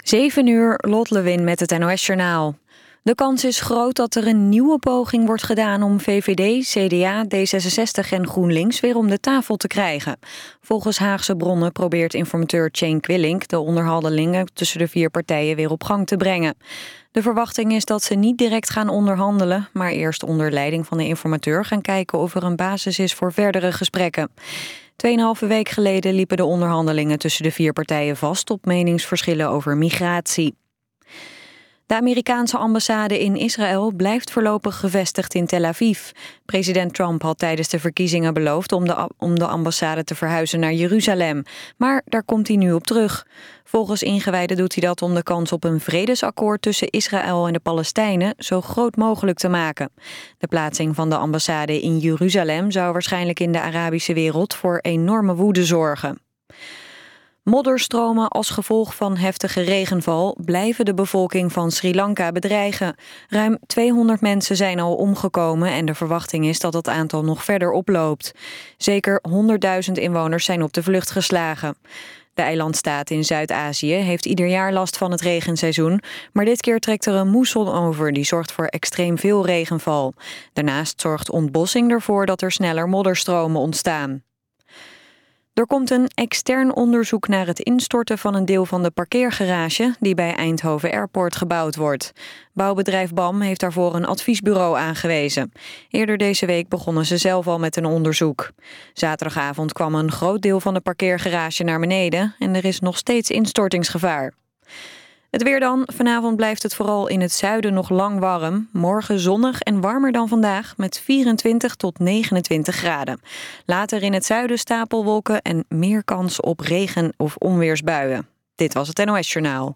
7 uur, Lot Lewin met het NOS-journaal. De kans is groot dat er een nieuwe poging wordt gedaan om VVD, CDA, D66 en GroenLinks weer om de tafel te krijgen. Volgens Haagse bronnen probeert informateur Cenk Willink de onderhandelingen tussen de 4 partijen weer op gang te brengen. De verwachting is dat ze niet direct gaan onderhandelen, maar eerst onder leiding van de informateur gaan kijken of er een basis is voor verdere gesprekken. 2,5 week geleden liepen de onderhandelingen tussen de 4 partijen vast op meningsverschillen over migratie. De Amerikaanse ambassade in Israël blijft voorlopig gevestigd in Tel Aviv. President Trump had tijdens de verkiezingen beloofd om de ambassade te verhuizen naar Jeruzalem. Maar daar komt hij nu op terug. Volgens ingewijden doet hij dat om de kans op een vredesakkoord tussen Israël en de Palestijnen zo groot mogelijk te maken. De plaatsing van de ambassade in Jeruzalem zou waarschijnlijk in de Arabische wereld voor enorme woede zorgen. Modderstromen als gevolg van heftige regenval blijven de bevolking van Sri Lanka bedreigen. Ruim 200 mensen zijn al omgekomen en de verwachting is dat het aantal nog verder oploopt. Zeker 100.000 inwoners zijn op de vlucht geslagen. De eilandstaat in Zuid-Azië heeft ieder jaar last van het regenseizoen, maar dit keer trekt er een moesson over die zorgt voor extreem veel regenval. Daarnaast zorgt ontbossing ervoor dat er sneller modderstromen ontstaan. Er komt een extern onderzoek naar het instorten van een deel van de parkeergarage die bij Eindhoven Airport gebouwd wordt. Bouwbedrijf BAM heeft daarvoor een adviesbureau aangewezen. Eerder deze week begonnen ze zelf al met een onderzoek. Zaterdagavond kwam een groot deel van de parkeergarage naar beneden en er is nog steeds instortingsgevaar. Het weer dan. Vanavond blijft het vooral in het zuiden nog lang warm. Morgen zonnig en warmer dan vandaag met 24 tot 29 graden. Later in het zuiden stapelwolken en meer kans op regen- of onweersbuien. Dit was het NOS-journaal.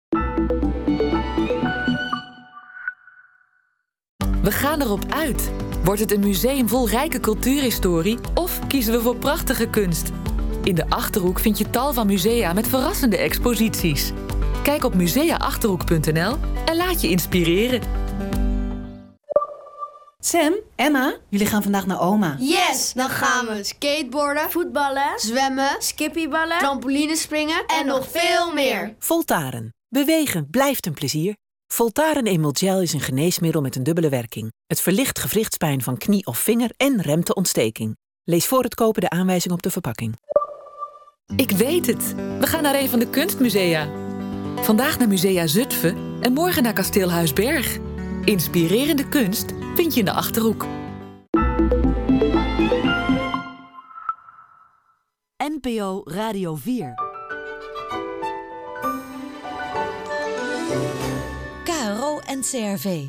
We gaan erop uit. Wordt het een museum vol rijke cultuurhistorie of kiezen we voor prachtige kunst? In de Achterhoek vind je tal van musea met verrassende exposities. Kijk op museaachterhoek.nl en laat je inspireren. Sam, Emma, jullie gaan vandaag naar oma. Yes, dan gaan we skateboarden, voetballen, zwemmen, skippieballen, trampolinespringen en nog veel meer. Voltaren. Bewegen blijft een plezier. Voltaren Emul Gel is een geneesmiddel met een dubbele werking. Het verlicht gewrichtspijn van knie of vinger en remt de ontsteking. Lees voor het kopen de aanwijzing op de verpakking. Ik weet het. We gaan naar een van de kunstmusea. Vandaag naar Musea Zutphen en morgen naar Kasteel Huisberg. Inspirerende kunst vind je in de Achterhoek. NPO Radio 4. KRO en CRV.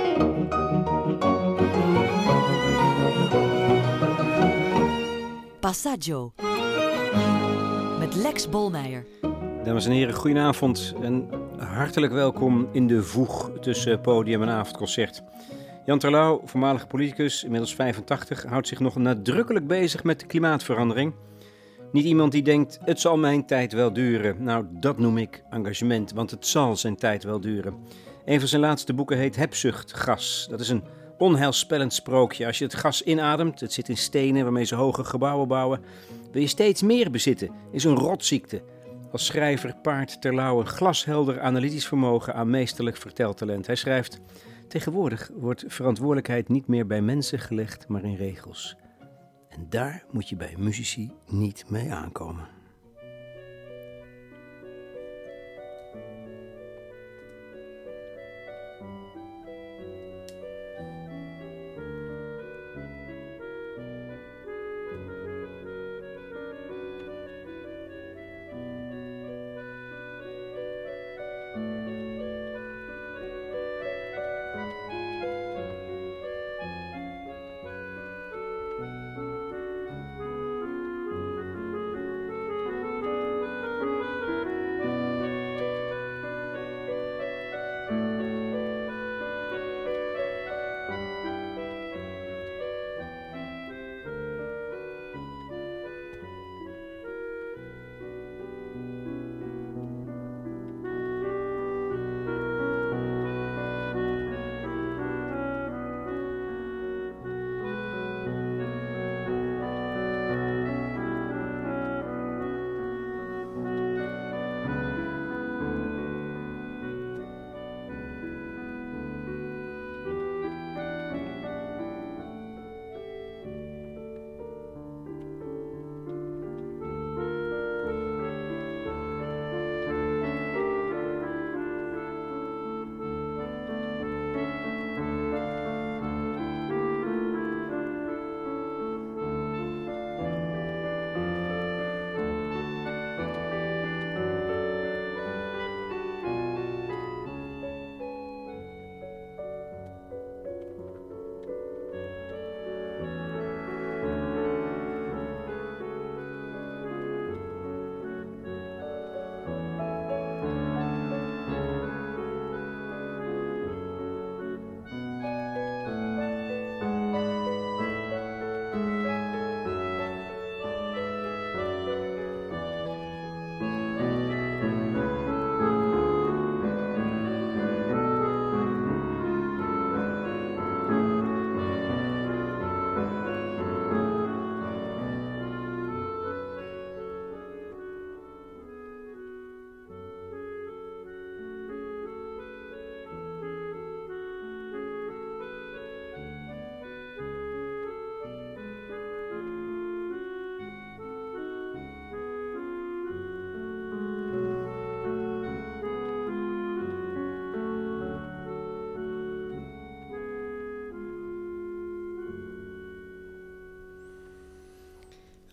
Passaggio. Met Lex Bolmeijer. Dames en heren, goedenavond en hartelijk welkom in de voeg tussen podium en avondconcert. Jan Terlouw, voormalige politicus, inmiddels 85, houdt zich nog nadrukkelijk bezig met de klimaatverandering. Niet iemand die denkt, het zal mijn tijd wel duren. Nou, dat noem ik engagement, want het zal zijn tijd wel duren. Een van zijn laatste boeken heet Hebzucht, gas. Dat is een onheilspellend sprookje. Als je het gas inademt, het zit in stenen waarmee ze hoge gebouwen bouwen, wil je steeds meer bezitten. Is een rotziekte. Als schrijver paart Terlouw een glashelder analytisch vermogen aan meesterlijk verteltalent. Hij schrijft: tegenwoordig wordt verantwoordelijkheid niet meer bij mensen gelegd, maar in regels. En daar moet je bij muzici niet mee aankomen.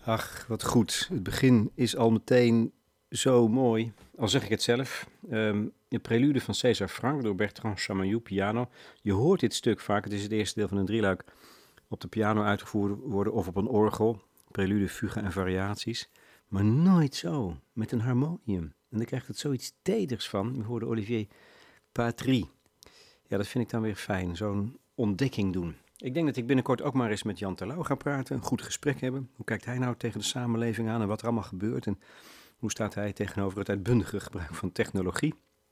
Ach, wat goed. Het begin is al meteen zo mooi. Al zeg ik het zelf. Een prelude van César Franck door Bertrand Chamayou, piano. Je hoort dit stuk vaak. Het is het eerste deel van een drieluik. Op de piano uitgevoerd worden of op een orgel. Prelude, fuga en variaties. Maar nooit zo, met een harmonium. En dan krijgt het zoiets teders van. We hoorden Olivier Patry. Ja, dat vind ik dan weer fijn. Zo'n ontdekking doen. Ik denk dat ik binnenkort ook maar eens met Jan Terlouw ga praten. Een goed gesprek hebben. Hoe kijkt hij nou tegen de samenleving aan en wat er allemaal gebeurt? En hoe staat hij tegenover het uitbundige gebruik van technologie?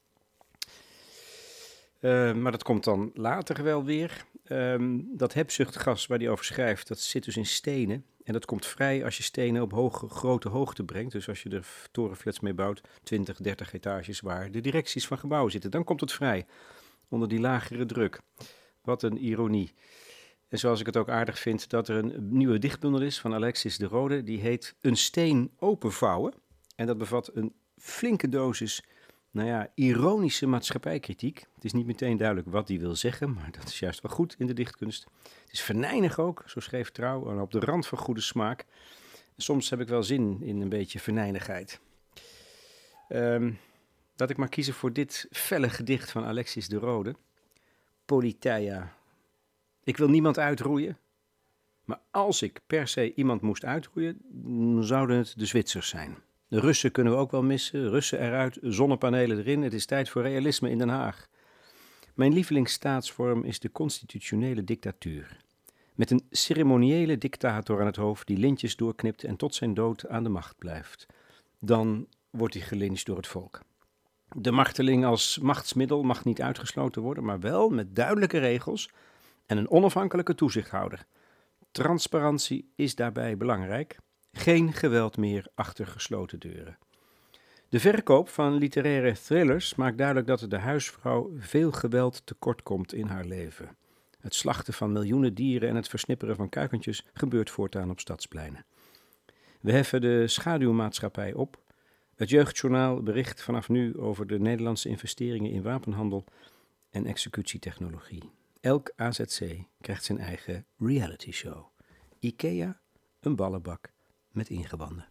Maar dat komt dan later wel weer. Dat hebzuchtgas waar hij over schrijft, dat zit dus in stenen. En dat komt vrij als je stenen op grote hoogte brengt. Dus als je er torenflats mee bouwt, 20, 30 etages waar de directies van gebouwen zitten. Dan komt het vrij, onder die lagere druk. Wat een ironie. En zoals ik het ook aardig vind, dat er een nieuwe dichtbundel is van Alexis de Rode. Die heet Een steen openvouwen. En dat bevat een flinke dosis, ironische maatschappijkritiek. Het is niet meteen duidelijk wat hij wil zeggen, maar dat is juist wel goed in de dichtkunst. Het is venijnig ook, zo schreef Trouw, en op de rand van goede smaak. Soms heb ik wel zin in een beetje venijnigheid. Laat ik maar kiezen voor dit felle gedicht van Alexis de Rode. Politeia. Ik wil niemand uitroeien, maar als ik per se iemand moest uitroeien, dan zouden het de Zwitsers zijn. De Russen kunnen we ook wel missen, Russen eruit, zonnepanelen erin, het is tijd voor realisme in Den Haag. Mijn lievelingsstaatsvorm is de constitutionele dictatuur. Met een ceremoniële dictator aan het hoofd die lintjes doorknipt en tot zijn dood aan de macht blijft. Dan wordt hij gelyncht door het volk. De marteling als machtsmiddel mag niet uitgesloten worden, maar wel met duidelijke regels en een onafhankelijke toezichthouder. Transparantie is daarbij belangrijk. Geen geweld meer achter gesloten deuren. De verkoop van literaire thrillers maakt duidelijk dat de huisvrouw veel geweld tekort komt in haar leven. Het slachten van miljoenen dieren en het versnipperen van kuikentjes gebeurt voortaan op stadspleinen. We heffen de schaduwmaatschappij op. Het Jeugdjournaal bericht vanaf nu over de Nederlandse investeringen in wapenhandel en executietechnologie. Elk AZC krijgt zijn eigen reality show. IKEA, een ballenbak met ingewanden.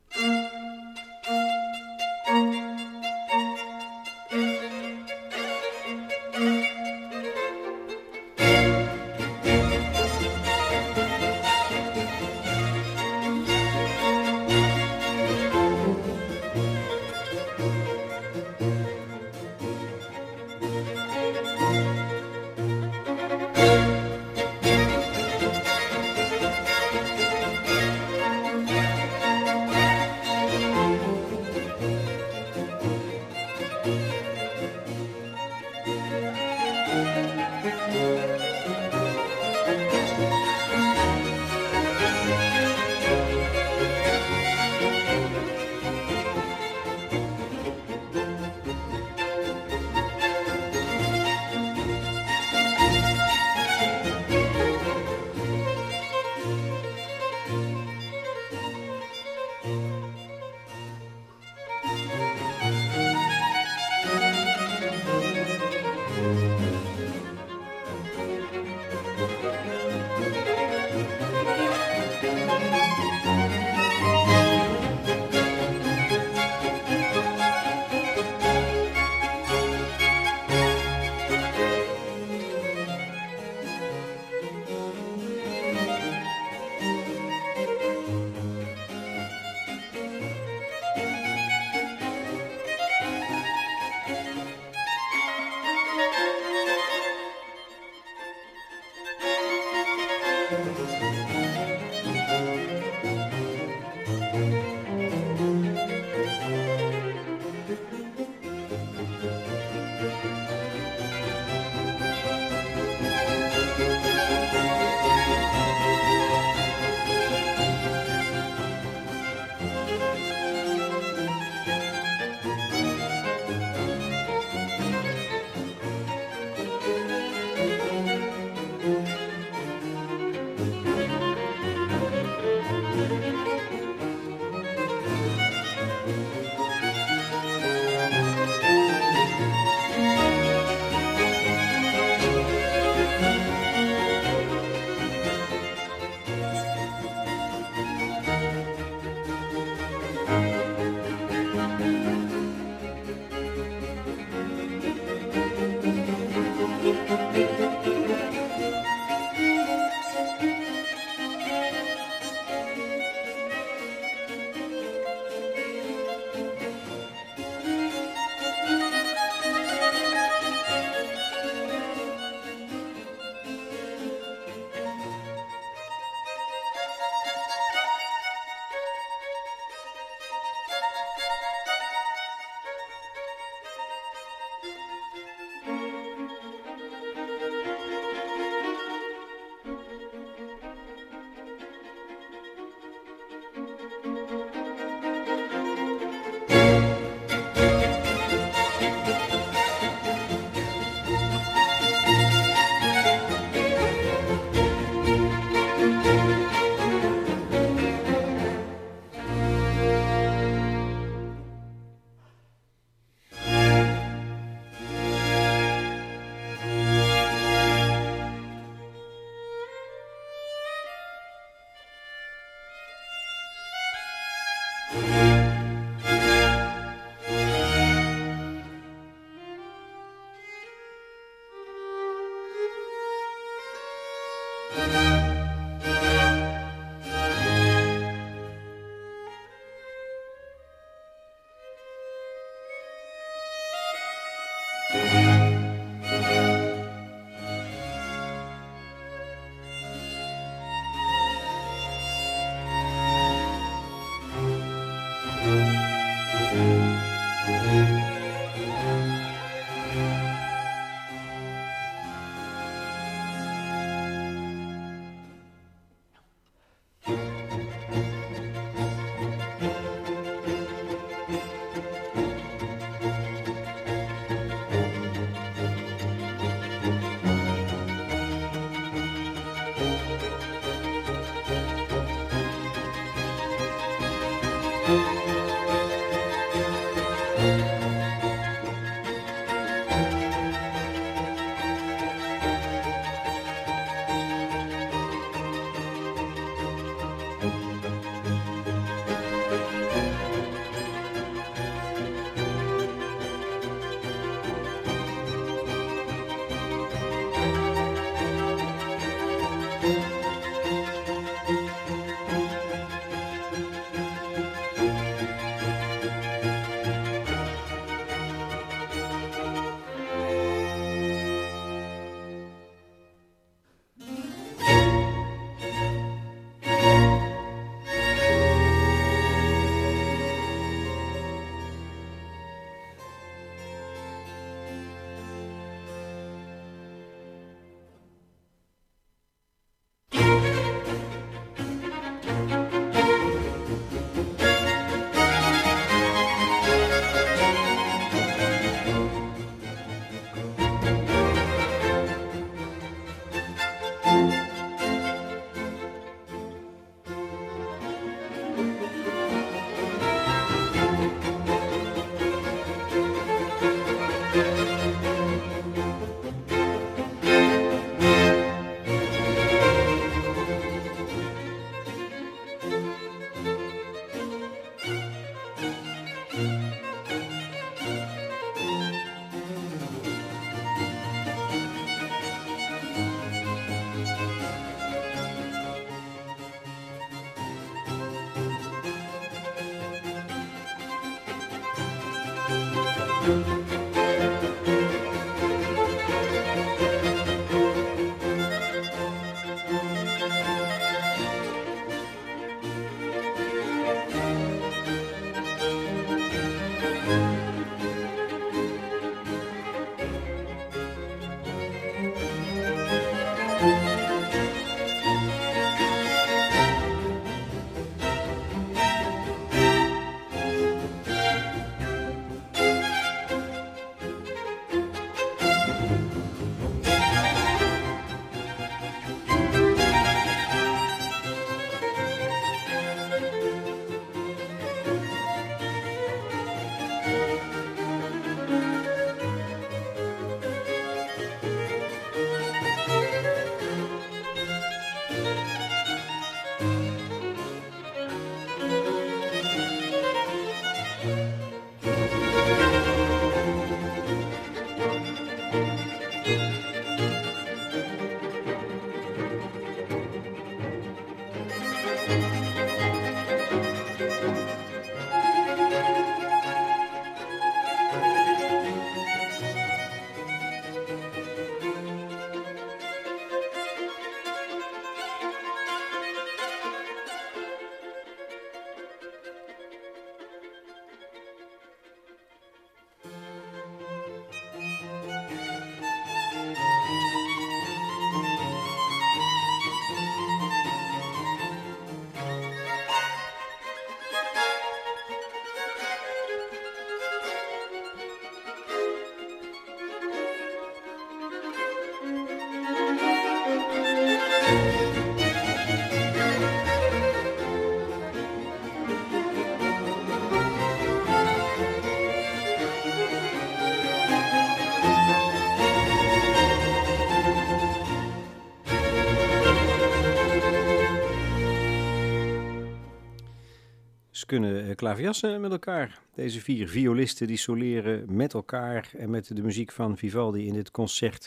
Ze kunnen klaverjassen met elkaar. Deze 4 violisten die soleren met elkaar en met de muziek van Vivaldi in dit concert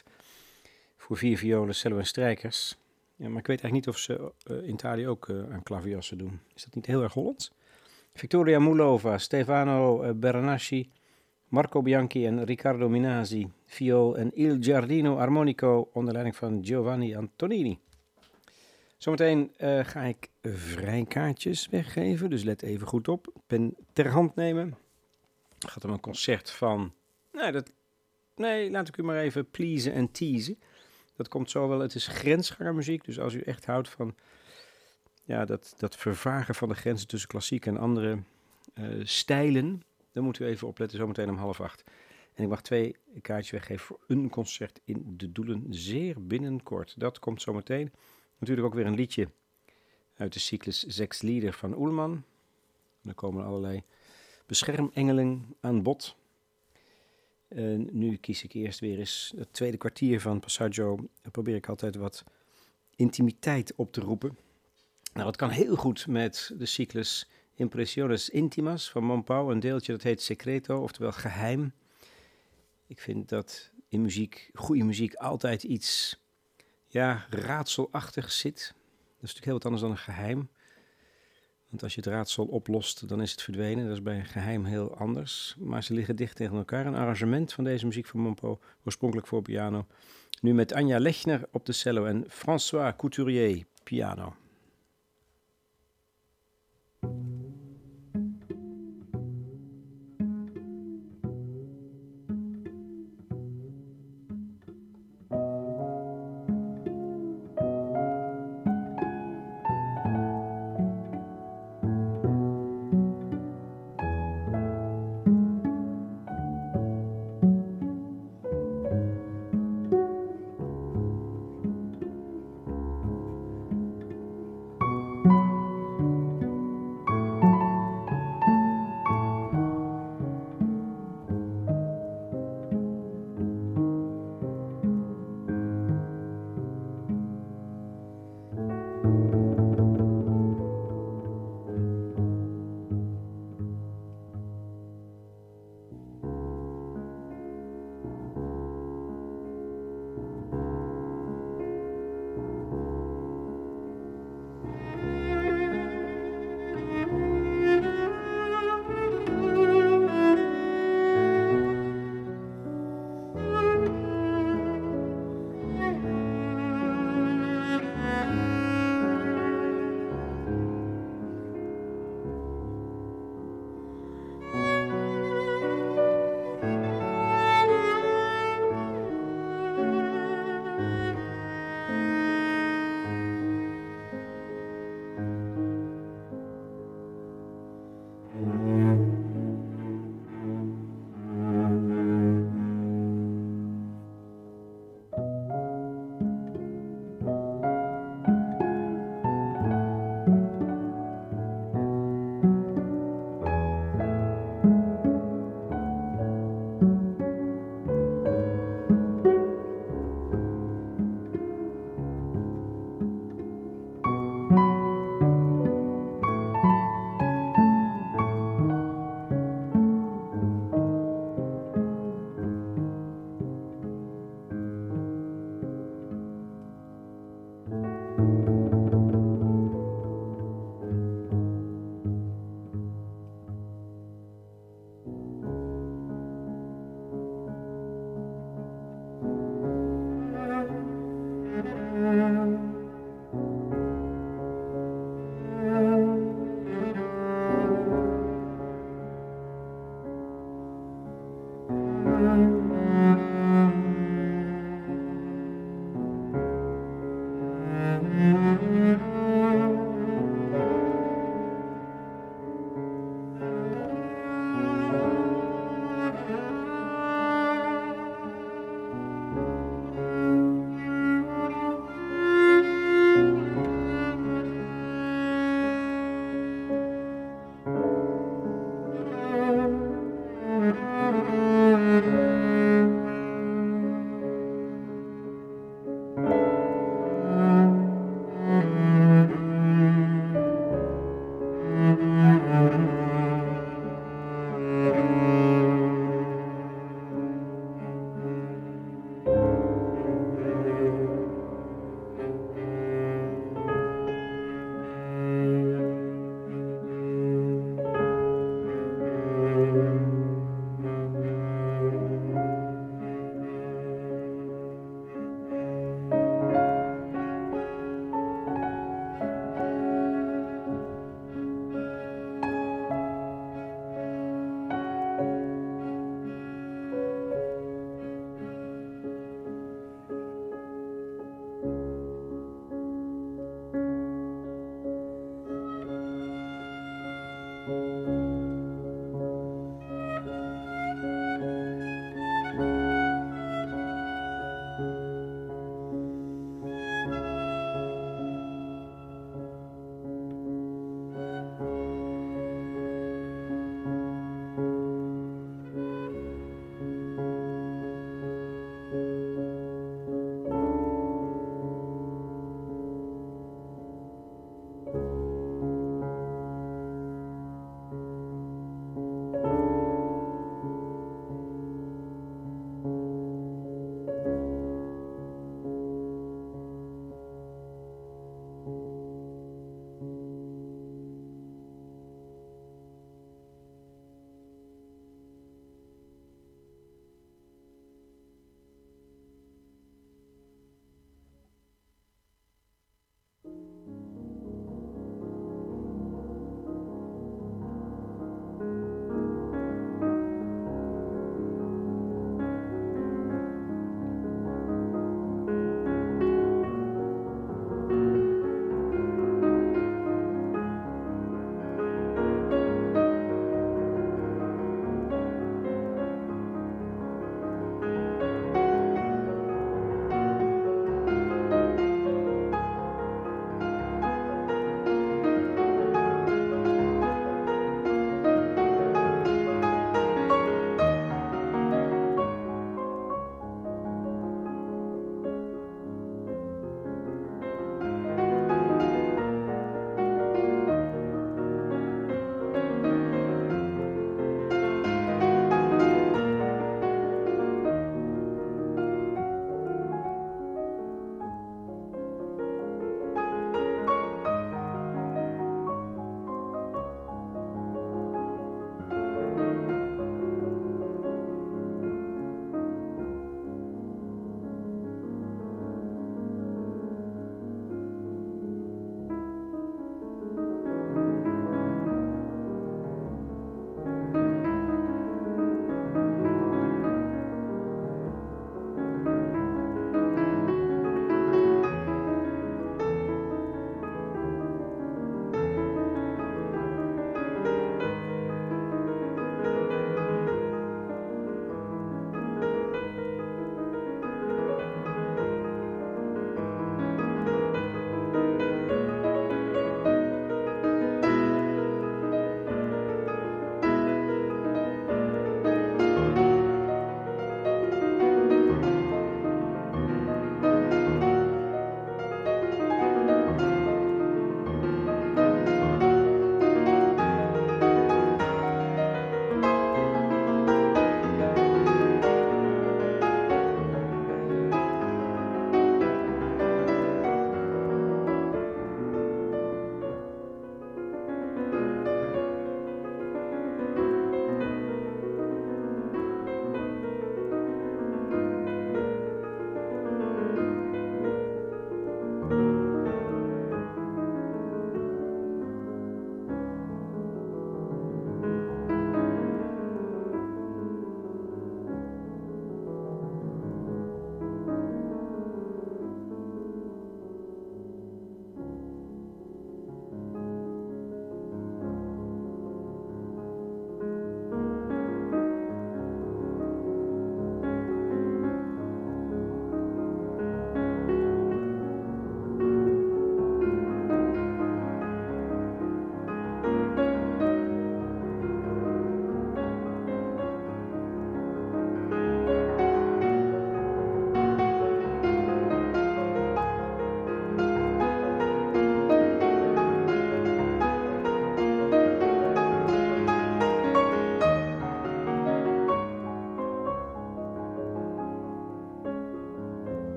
voor 4 violen, cello en strijkers. Ja, maar ik weet eigenlijk niet of ze in Italië ook aan klaverjassen doen. Is dat niet heel erg Hollands? Victoria Mulova, Stefano Bernaschi, Marco Bianchi en Riccardo Minasi, viool en Il Giardino Armonico onder leiding van Giovanni Antonini. Zometeen ga ik vrijkaartjes weggeven, dus let even goed op. Pen ter hand nemen. Het gaat om een concert van... Nee, laat ik u maar even pleasen en teasen. Dat komt zo wel. Het is grensgangermuziek, dus als u echt houdt van dat vervagen van de grenzen tussen klassiek en andere stijlen, dan moet u even opletten, zometeen om 7:30. En ik mag 2 kaartjes weggeven voor een concert in de Doelen, zeer binnenkort. Dat komt zometeen. Natuurlijk ook weer een liedje uit de cyclus 6 Lieder van Ullmann. Er komen allerlei beschermengelen aan bod. En nu kies ik eerst weer eens het tweede kwartier van Passaggio. Dan probeer ik altijd wat intimiteit op te roepen. Nou, dat kan heel goed met de cyclus Impressiones Intimas van Montpau. Een deeltje dat heet Secreto, oftewel geheim. Ik vind dat in muziek, goede muziek, altijd iets raadselachtigs zit. Dat is natuurlijk heel wat anders dan een geheim. Want als je het raadsel oplost, dan is het verdwenen. Dat is bij een geheim heel anders. Maar ze liggen dicht tegen elkaar. Een arrangement van deze muziek van Montpau, oorspronkelijk voor piano. Nu met Anja Lechner op de cello en François Couturier piano.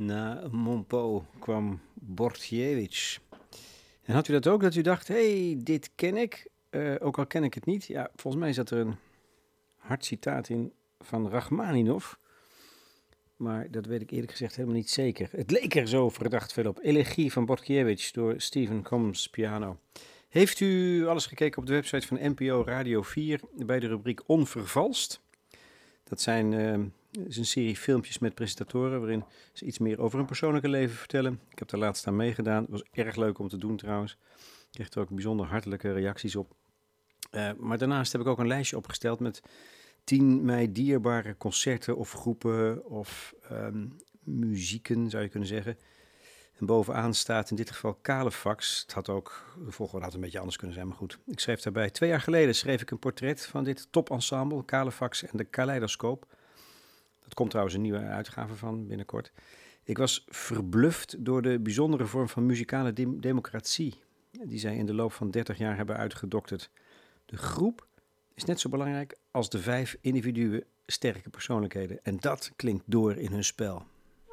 Na Monpou kwam Bortkiewicz. En had u dat ook, dat u dacht, dit ken ik, ook al ken ik het niet. Ja, volgens mij zat er een hard citaat in van Rachmaninov. Maar dat weet ik eerlijk gezegd helemaal niet zeker. Het leek er zo verdacht veel op. Elegie van Bortkiewicz door Stephen Combs piano. Heeft u alles gekeken op de website van NPO Radio 4 bij de rubriek Onvervalst? Dat is een serie filmpjes met presentatoren waarin ze iets meer over hun persoonlijke leven vertellen. Ik heb daar laatst aan meegedaan. Het was erg leuk om te doen trouwens. Ik kreeg er ook bijzonder hartelijke reacties op. Maar daarnaast heb ik ook een lijstje opgesteld met 10 mij dierbare concerten of groepen of muzieken, zou je kunnen zeggen. En bovenaan staat in dit geval Kalefax. Het had ook, de volgorde had een beetje anders kunnen zijn, maar goed. Ik schreef daarbij, 2 jaar geleden schreef ik een portret van dit topensemble, Kalefax en de Kaleidoscoop. Dat komt trouwens een nieuwe uitgave van binnenkort. Ik was verbluft door de bijzondere vorm van muzikale democratie die zij in de loop van 30 jaar hebben uitgedokterd. De groep is net zo belangrijk als de 5 individuen sterke persoonlijkheden. En dat klinkt door in hun spel.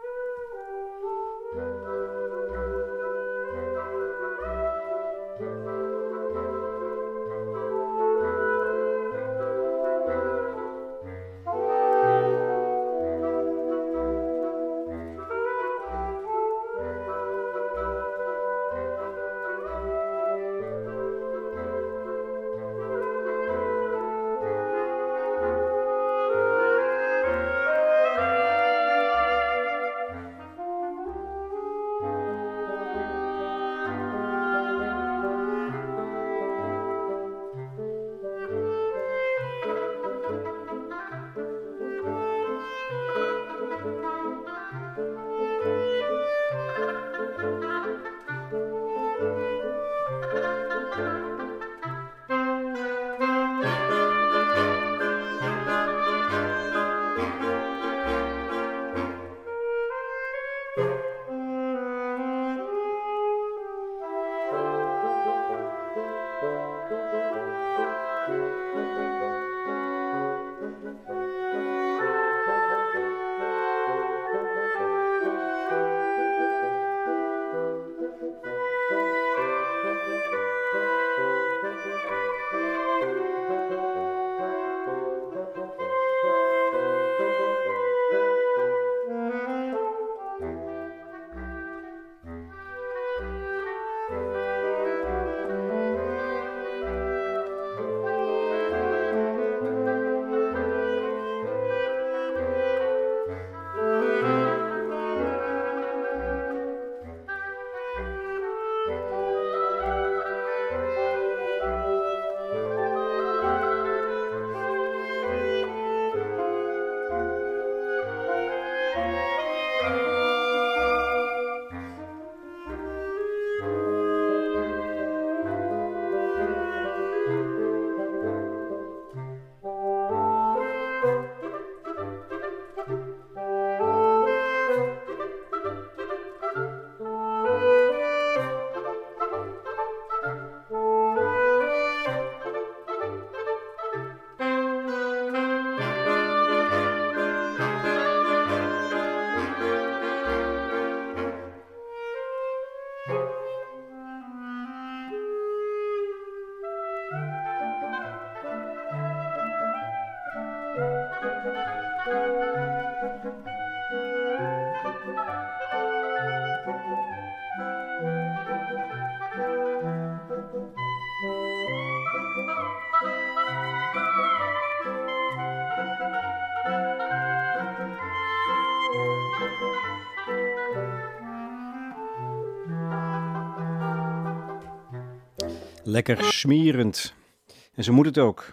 Lekker smerend. En zo moet het ook.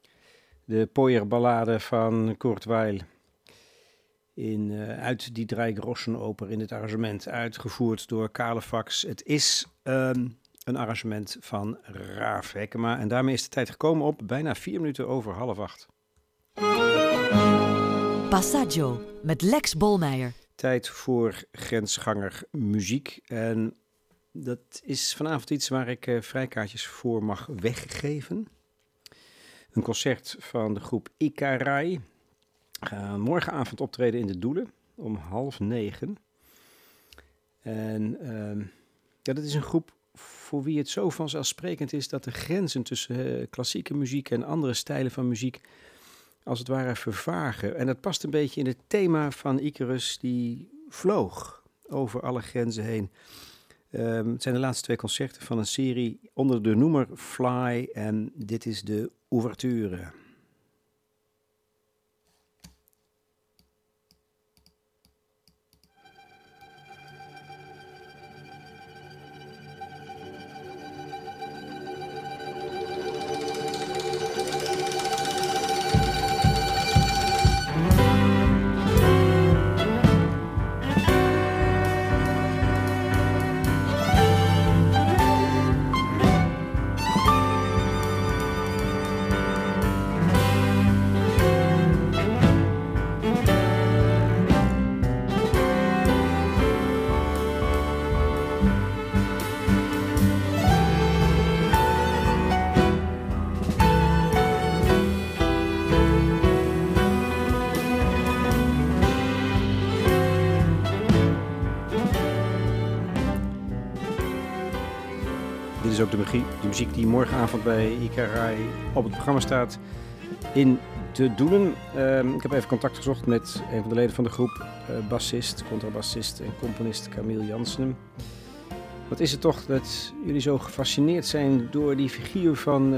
De Poyer-ballade van Kurt Weill. Uit die Drei Groschen-oper in dit arrangement. Uitgevoerd door Kalefax. Het is een arrangement van Raaf Hekkema. En daarmee is de tijd gekomen op bijna 4 minuten over 7:30. Passaggio met Lex Bolmeijer. Tijd voor grensganger muziek. En dat is vanavond iets waar ik vrijkaartjes voor mag weggeven. Een concert van de groep Ikarai. Morgenavond optreden in de Doelen om 20:30. En dat is een groep voor wie het zo vanzelfsprekend is dat de grenzen tussen klassieke muziek en andere stijlen van muziek als het ware vervagen. En dat past een beetje in het thema van Icarus die vloog over alle grenzen heen. Het zijn de laatste 2 concerten van een serie onder de noemer Fly en dit is de ouverture. Dit is ook de muziek die morgenavond bij Icarai op het programma staat in te doen. Ik heb even contact gezocht met een van de leden van de groep, bassist, contrabassist en componist Camille Jansen. Wat is het toch dat jullie zo gefascineerd zijn door die figuur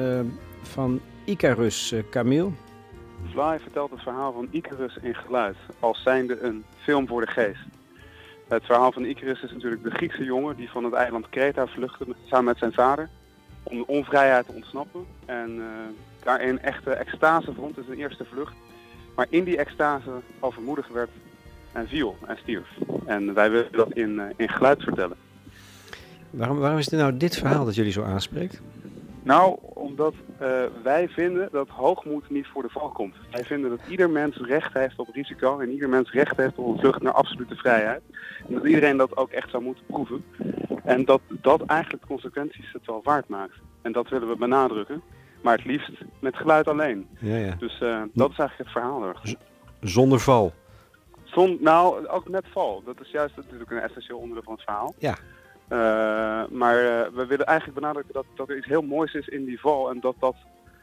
van Icarus, Camille? Fly vertelt het verhaal van Icarus in geluid, als zijnde een film voor de geest. Het verhaal van Icarus is natuurlijk de Griekse jongen die van het eiland Kreta vluchtte samen met zijn vader om de onvrijheid te ontsnappen. En daarin echte extase vond in zijn eerste vlucht. Maar in die extase overmoedig werd en viel en stierf. En wij willen dat in geluid vertellen. Waarom is het nou dit verhaal dat jullie zo aanspreekt? Nou, omdat wij vinden dat hoogmoed niet voor de val komt. Wij vinden dat ieder mens recht heeft op risico en ieder mens recht heeft op een vlucht naar absolute vrijheid. En dat iedereen dat ook echt zou moeten proeven. En dat eigenlijk de consequenties het wel waard maakt. En dat willen we benadrukken. Maar het liefst met geluid alleen. Ja. Dus dat is eigenlijk het verhaal erachter. Zonder val? Nou, ook met val. Dat is juist natuurlijk een essentieel onderdeel van het verhaal. Ja. Maar we willen eigenlijk benadrukken dat er iets heel moois is in die val. En dat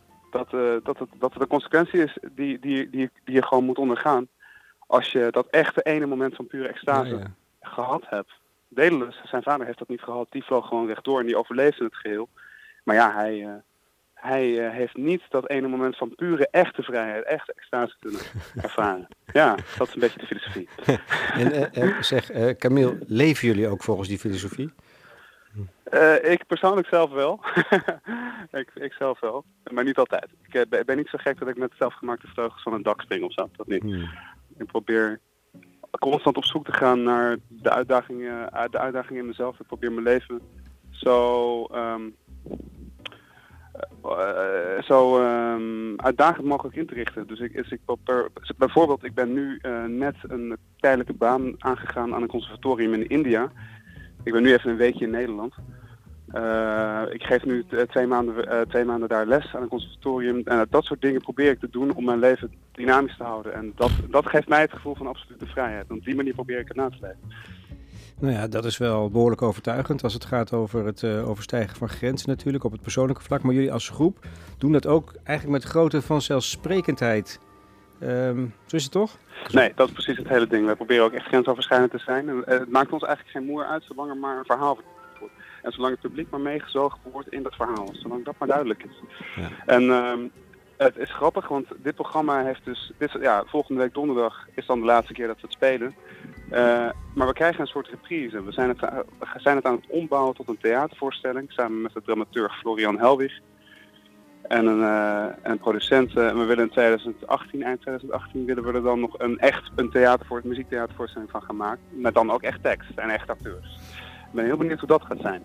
het de consequentie is die je gewoon moet ondergaan. Als je dat echte ene moment van pure extase gehad hebt. Daedalus, zijn vader heeft dat niet gehad. Die vloog gewoon rechtdoor en die overleefde het geheel. Maar ja, hij heeft niet dat ene moment van pure echte vrijheid, echte extase kunnen ervaren. Ja, dat is een beetje de filosofie. En Camille, leven jullie ook volgens die filosofie? Ik persoonlijk zelf wel. ik zelf wel, maar niet altijd. Ik ben niet zo gek dat ik met zelfgemaakte vleugels van een dak spring of zo. Dat niet. Ik probeer constant op zoek te gaan naar de uitdagingen in mezelf. Ik probeer mijn leven zo uitdagend mogelijk in te richten. Dus bijvoorbeeld, ik ben nu net een tijdelijke baan aangegaan aan een conservatorium in India. Ik ben nu even een weekje in Nederland. Ik geef nu 2 maanden daar les aan een conservatorium. En dat soort dingen probeer ik te doen om mijn leven dynamisch te houden. En dat geeft mij het gevoel van absolute vrijheid. En op die manier probeer ik het na te leven. Nou ja, dat is wel behoorlijk overtuigend als het gaat over het overstijgen van grenzen natuurlijk op het persoonlijke vlak. Maar jullie als groep doen dat ook eigenlijk met grote vanzelfsprekendheid. Zo is het toch? Nee, dat is precies het hele ding. Wij proberen ook echt grensoverschrijdend te zijn. En het maakt ons eigenlijk geen moer uit zolang er maar een verhaal verteld wordt. En zolang het publiek maar meegezogen wordt in dat verhaal. Zolang dat maar duidelijk is. Ja. En het is grappig, want dit programma heeft dus... volgende week donderdag is dan de laatste keer dat we het spelen. Maar we krijgen een soort reprise. We zijn het aan het ombouwen tot een theatervoorstelling. Samen met de dramaturg Florian Helwig. En een producent. En we willen in eind 2018 willen we er dan nog een muziektheatervoorstelling van gaan maken. Met dan ook echt tekst en echt acteurs. Ik ben heel benieuwd hoe dat gaat zijn.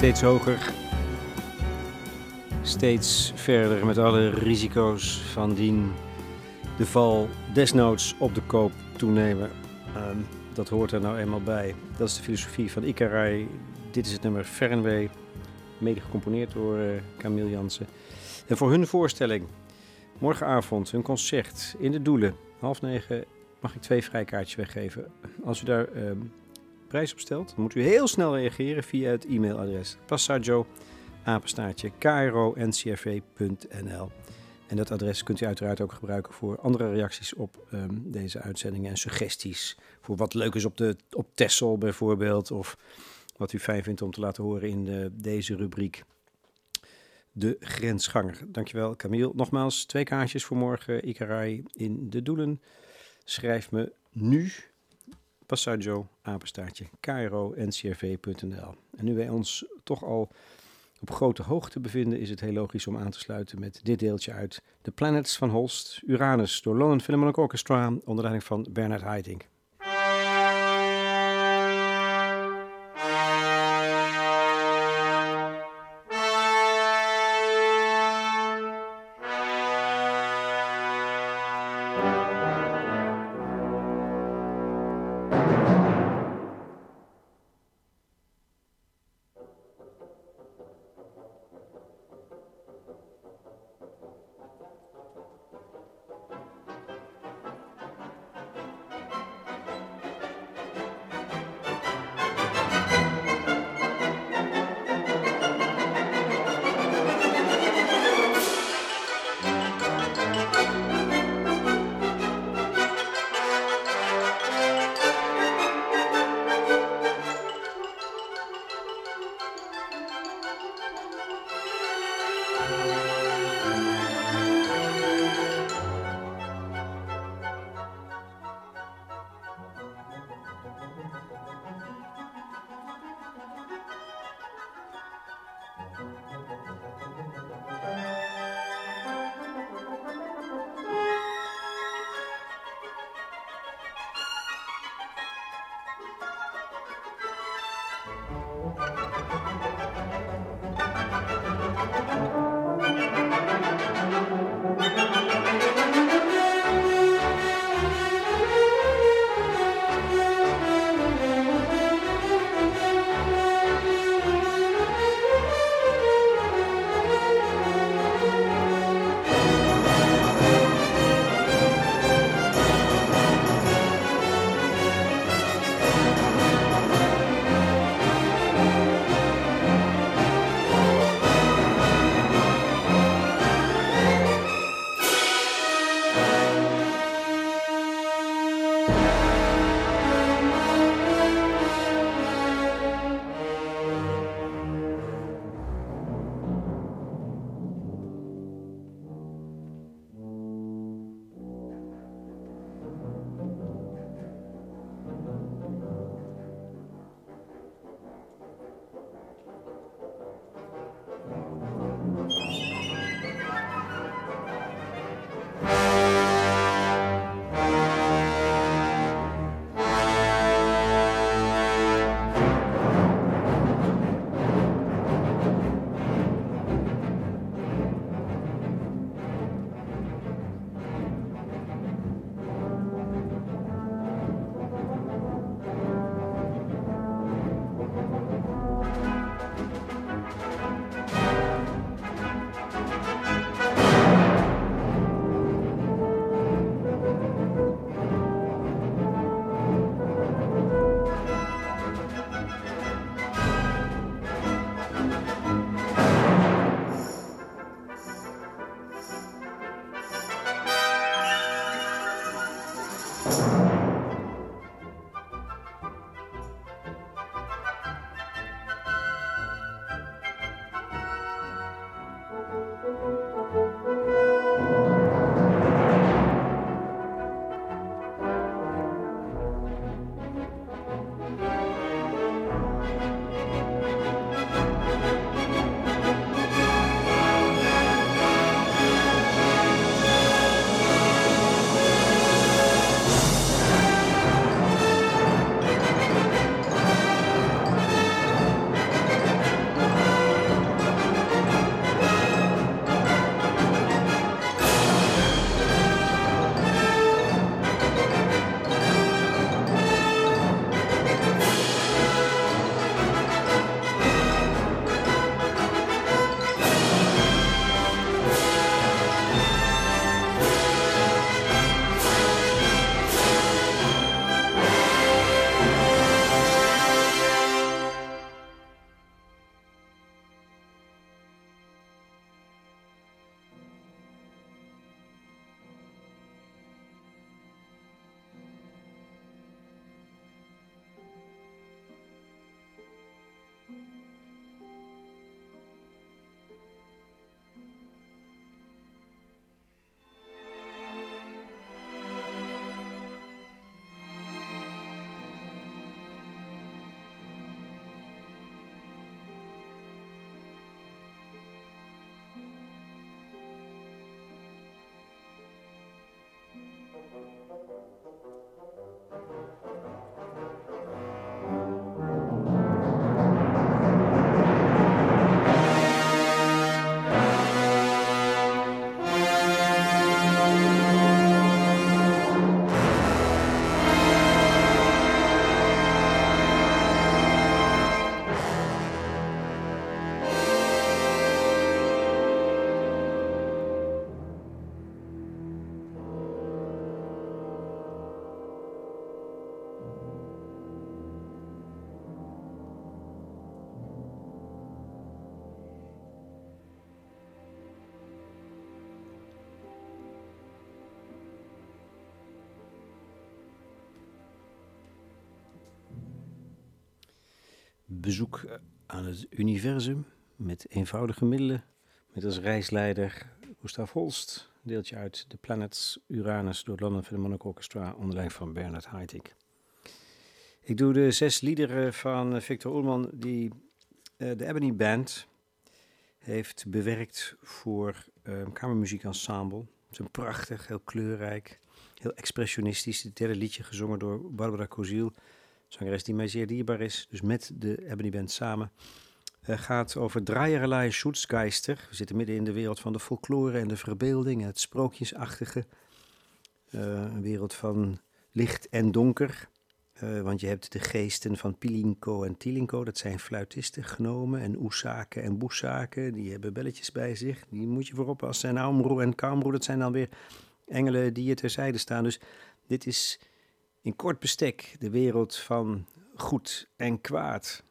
steeds hoger, steeds verder met alle risico's van dien de val desnoods op de koop toenemen. Dat hoort er nou eenmaal bij. Dat is de filosofie van Ikarai. Dit is het nummer Fernweh, mede gecomponeerd door Camille Jansen. En voor hun voorstelling, morgenavond, hun concert in de Doelen, 20:30, mag ik 2 vrijkaartjes weggeven. Als u daar prijs op stelt, dan moet u heel snel reageren via het e-mailadres passaggio@kro-ncrv.nl. En dat adres kunt u uiteraard ook gebruiken voor andere reacties op deze uitzendingen en suggesties. Voor wat leuk is op Texel bijvoorbeeld, of wat u fijn vindt om te laten horen in deze rubriek. De Grensganger. Dankjewel Camille. Nogmaals, 2 kaartjes voor morgen, Ikarai in de Doelen. Schrijf me nu, passaggio@kro-ncrv.nl. En nu wij ons toch al op grote hoogte bevinden, is het heel logisch om aan te sluiten met dit deeltje uit The Planets van Holst, Uranus, door London Philharmonic Orchestra, onder leiding van Bernard Haitink. bezoek aan het universum met eenvoudige middelen. Met als reisleider Gustav Holst, deeltje uit The Planets Uranus door het London Philharmonic Orchestra onder leiding van Bernard Haitink. Ik doe de 6 liederen van Victor Ullmann die de Ebony Band heeft bewerkt voor kamermuziekensemble. Het is een prachtig, heel kleurrijk, heel expressionistisch. Het derde liedje gezongen door Barbara Kozil, zangeres die mij zeer dierbaar is. Dus met de Ebony Band samen. Gaat over Dreierlei Schutzgeister. We zitten midden in de wereld van de folklore en de verbeelding en het sprookjesachtige. Een wereld van licht en donker. Want je hebt de geesten van Pilinko en Tilinko, dat zijn fluitisten, gnomen en oesaken en boesaken. Die hebben belletjes bij zich, die moet je voorop passen. En Aumru en Kamru, dat zijn dan weer engelen die je terzijde staan. Dus dit is in kort bestek de wereld van goed en kwaad.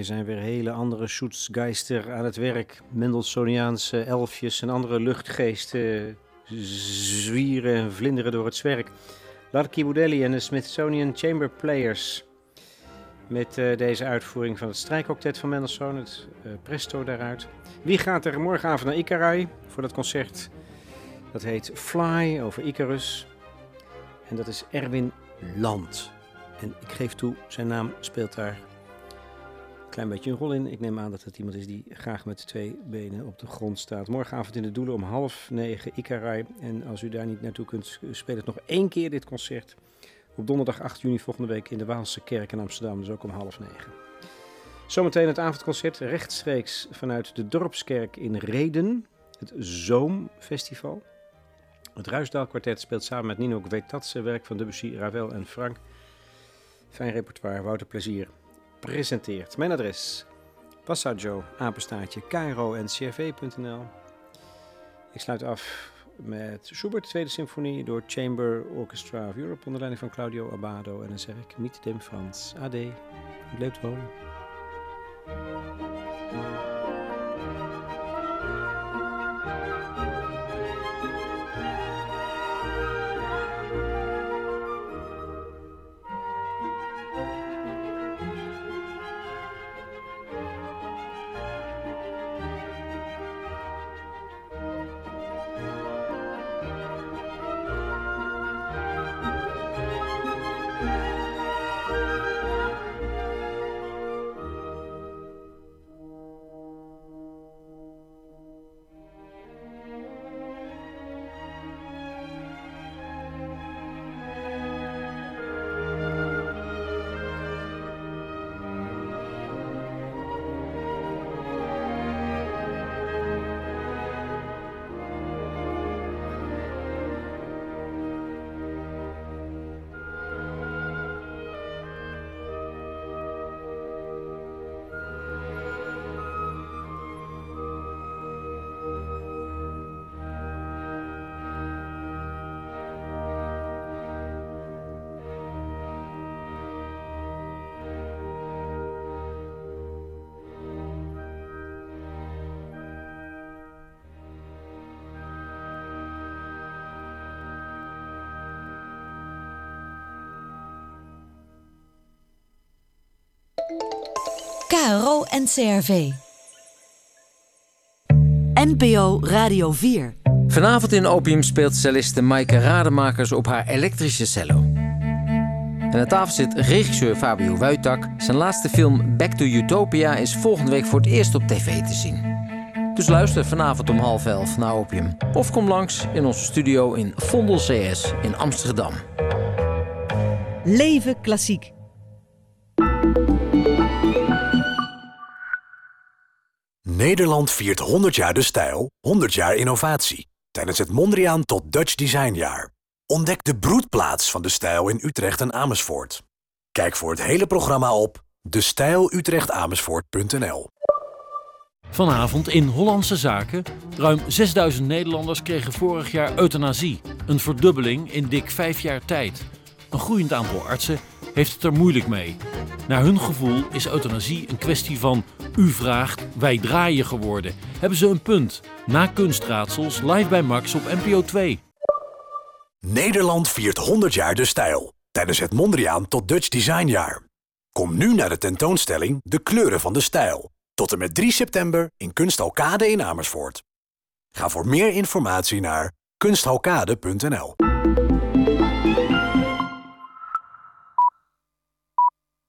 Hier zijn weer hele andere Schutzgeister aan het werk. Mendelssohniaanse elfjes en andere luchtgeesten zwieren en vlinderen door het zwerk. Larky Budelli en de Smithsonian Chamber Players. Met deze uitvoering van het strijkoctet van Mendelssohn, het presto daaruit. Wie gaat er morgenavond naar Icarai voor dat concert? Dat heet Fly over Icarus. En dat is Erwin Land. En ik geef toe, zijn naam speelt daar een klein beetje een rol in. Ik neem aan dat het iemand is die graag met 2 benen op de grond staat. Morgenavond in de Doelen om 8:30 Icarai. En als u daar niet naartoe kunt, speel het nog 1 keer dit concert. Op donderdag 8 juni volgende week in de Waalse Kerk in Amsterdam, dus ook om 8:30. Zometeen het avondconcert rechtstreeks vanuit de Dorpskerk in Rheden. Het Zoomfestival. Het Ruisdaal Kwartet speelt samen met Nino Gwetatse werk van Debussy, Ravel en Frank. Fijn repertoire, Wouter Plezier presenteert. Mijn adres, Passaggio, @kro-ncrv.nl. Ik sluit af met Schubert, Tweede Symfonie door Chamber Orchestra of Europe onder leiding van Claudio Abbado. En dan zeg ik, mit dem Franz. Ade, leeft wohl. KRO NCRV. NPO Radio 4. Vanavond in Opium speelt celliste Maaike Rademakers op haar elektrische cello. En aan tafel zit regisseur Fabio Wuittak. Zijn laatste film Back to Utopia is volgende week voor het eerst op tv te zien. Dus luister vanavond om 10:30 naar Opium. Of kom langs in onze studio in Vondel CS in Amsterdam. Leven klassiek. Nederland viert 100 jaar de stijl, 100 jaar innovatie. Tijdens het Mondriaan tot Dutch Designjaar. Ontdek de broedplaats van de stijl in Utrecht en Amersfoort. Kijk voor het hele programma op destijlutrechtAmersfoort.nl. Vanavond in Hollandse Zaken. Ruim 6000 Nederlanders kregen vorig jaar euthanasie. Een verdubbeling in dik 5 jaar tijd. Een groeiend aantal artsen heeft het er moeilijk mee. Naar hun gevoel is euthanasie een kwestie van u vraagt, wij draaien geworden. Hebben ze een punt? Na Kunstraadsels live bij Max op NPO 2. Nederland viert 100 jaar de stijl. Tijdens het Mondriaan tot Dutch Designjaar. Kom nu naar de tentoonstelling De Kleuren van de Stijl. Tot en met 3 september in Kunsthal Kade in Amersfoort. Ga voor meer informatie naar kunsthalkade.nl.